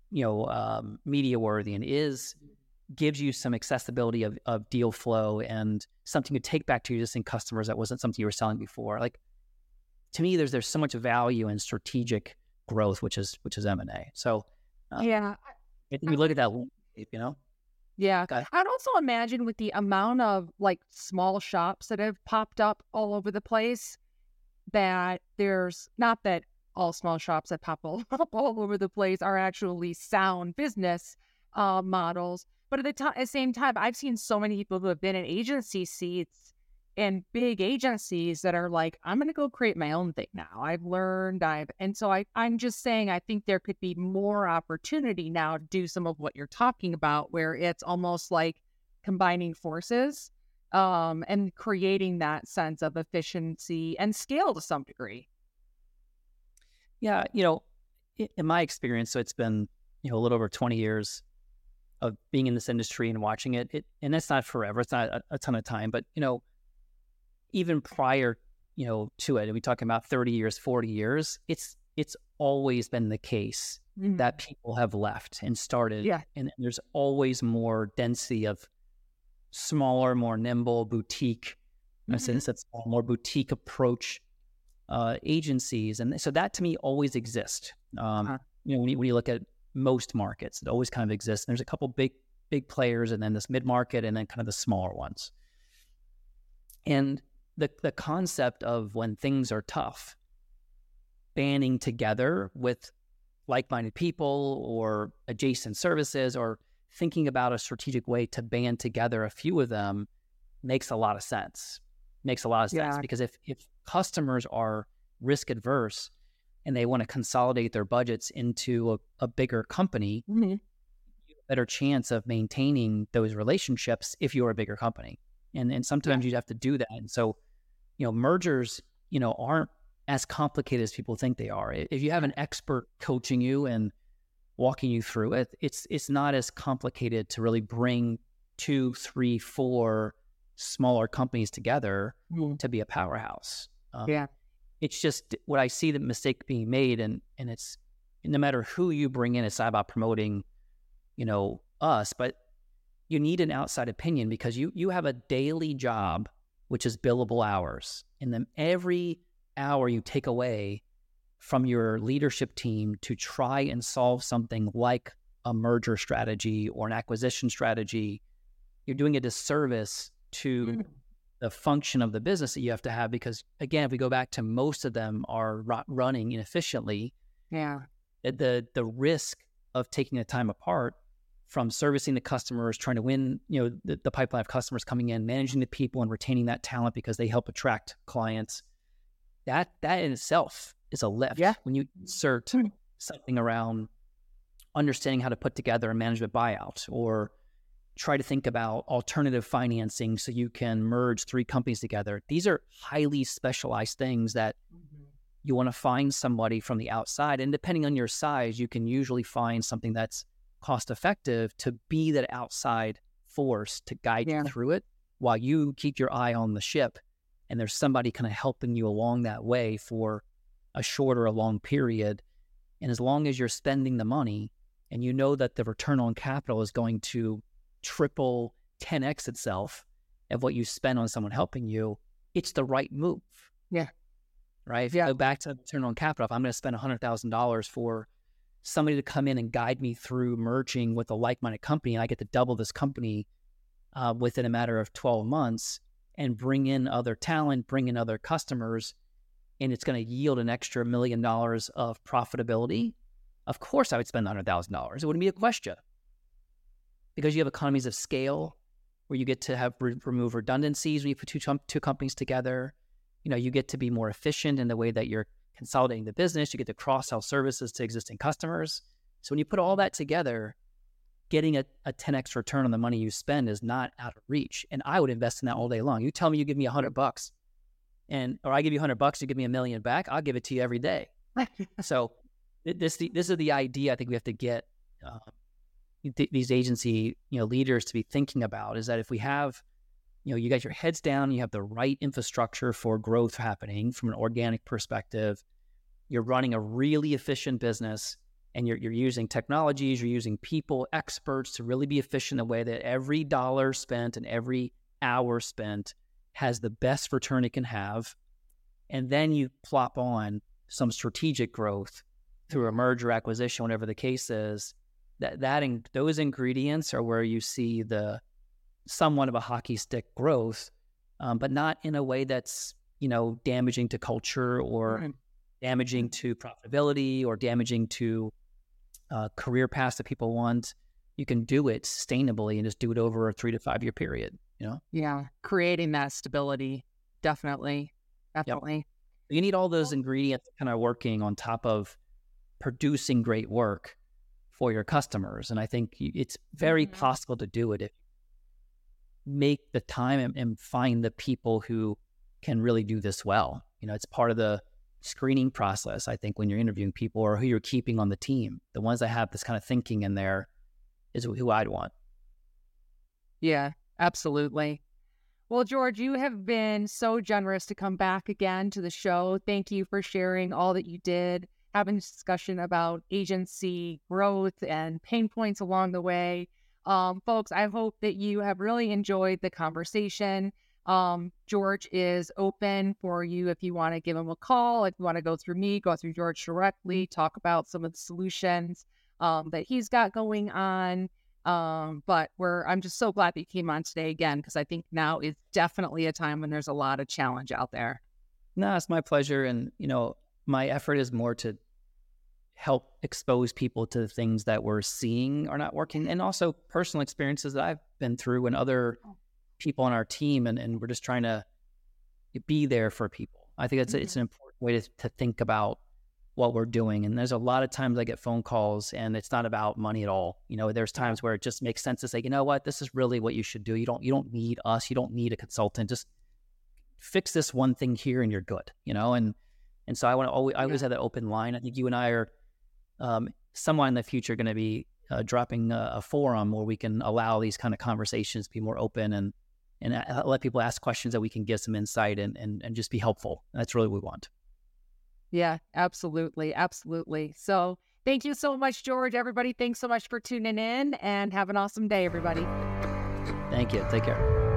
media worthy and gives you some accessibility of deal flow and something to take back to your existing customers that wasn't something you were selling before. Like, to me, there's so much value in strategic growth, which is M&A. So I think we look at that, Yeah. Okay. I'd also imagine with the amount of like small shops that have popped up all over the place, that there's not that all small shops that pop up all over the place are actually sound business models, But at the same time, I've seen so many people who have been in agency seats in big agencies that are like, I'm going to go create my own thing now. And so I'm just saying, I think there could be more opportunity now to do some of what you're talking about, where it's almost like combining forces, and creating that sense of efficiency and scale to some degree. Yeah, in my experience, so it's been, a little over 20 years of being in this industry and watching and that's not forever. It's not a ton of time, but, even prior, to it, and we talking about 30 years, 40 years, it's always been the case that people have left and started. Yeah. And there's always more density of smaller, more nimble boutique, in a sense, that's more boutique approach agencies. And so that to me always exists. When you look at most markets, it always kind of exists. And there's a couple big players, and then this mid-market, and then kind of the smaller ones. And the concept of when things are tough, banding together with like-minded people or adjacent services, or thinking about a strategic way to band together a few of them makes a lot of sense. Because if customers are risk adverse and they want to consolidate their budgets into a bigger company, you have a better chance of maintaining those relationships if you're a bigger company. And sometimes you'd have to do that. And so, mergers, aren't as complicated as people think they are. If you have an expert coaching you and walking you through it, it's not as complicated to really bring 2, 3, 4 smaller companies together to be a powerhouse. It's just what I see the mistake being made, and it's no matter who you bring in, it's not about promoting, us, but you need an outside opinion, because you have a daily job, which is billable hours. And then every hour you take away from your leadership team to try and solve something like a merger strategy or an acquisition strategy, you're doing a disservice to the function of the business that you have to have. Because again, if we go back to most of them are running inefficiently, the risk of taking the time apart from servicing the customers, trying to win, the pipeline of customers coming in, managing the people and retaining that talent because they help attract clients, that in itself is a lift. When you insert something around understanding how to put together a management buyout, or try to think about alternative financing so you can merge 3 companies together. These are highly specialized things that you want to find somebody from the outside. And depending on your size, you can usually find something that's cost effective to be that outside force to guide you through it while you keep your eye on the ship. And there's somebody kind of helping you along that way for a short or a long period. And as long as you're spending the money and you know that the return on capital is going to triple, 10x itself of what you spend on someone helping you, it's the right move. Right? If you go back to return on capital, if I'm going to spend $100,000 for somebody to come in and guide me through merging with a like-minded company, and I get to double this company within a matter of 12 months and bring in other talent, bring in other customers, and it's going to yield an extra $1 million of profitability, of course I would spend $100,000. It wouldn't be a question. Because you have economies of scale where you get to have remove redundancies when you put two companies together. You get to be more efficient in the way that you're consolidating the business. You get to cross-sell services to existing customers. So when you put all that together, getting a 10x return on the money you spend is not out of reach. And I would invest in that all day long. You tell me you give me $100 or I give you $100, you give me $1 million back, I'll give it to you every day. So this is the idea I think we have to get these agency leaders to be thinking about, is that if we have you got your heads down, you have the right infrastructure for growth happening from an organic perspective, you're running a really efficient business, and you're using technologies, you're using people, experts to really be efficient in a way that every dollar spent and every hour spent has the best return it can have. And then you plop on some strategic growth through a merger, acquisition, whatever the case is. Those ingredients are where you see the somewhat of a hockey stick growth, but not in a way that's damaging to culture or damaging to profitability or damaging to career paths that people want. you can do it sustainably and just do it over a 3 to 5 year period, you know? Yeah. Creating that stability. Definitely. Yep. Definitely. You need all those ingredients kind of working on top of producing great work for your customers. And I think it's very possible to do it if you make the time and find the people who can really do this well. You know, it's part of the screening process, I think, when you're interviewing people or who you're keeping on the team. The ones that have this kind of thinking in there is who I'd want. Yeah, absolutely. Well, George, you have been so generous to come back again to the show. Thank you for sharing all that you did, having a discussion about agency growth and pain points along the way. Folks, I hope that you have really enjoyed the conversation. George is open for you if you want to give him a call, if you want to go through me, go through George directly, talk about some of the solutions that he's got going on. But I'm just so glad that you came on today again, because I think now is definitely a time when there's a lot of challenge out there. No, it's my pleasure. And, you know, my effort is more to help expose people to the things that we're seeing are not working, and also personal experiences that I've been through and other people on our team. And we're just trying to be there for people. I think it's an important way to think about what we're doing. And there's a lot of times I get phone calls and it's not about money at all. You know, there's times where it just makes sense to say, you know what, this is really what you should do. You don't need us. You don't need a consultant. Just fix this one thing here and you're good, you know? And so I always have that open line. I think you and I are someone in the future going to be dropping a forum where we can allow these kind of conversations to be more open and let people ask questions that we can give some insight and just be helpful. And that's really what we want. Yeah, absolutely. Absolutely. So thank you so much, George. Everybody, thanks so much for tuning in, and have an awesome day, everybody. Thank you. Take care.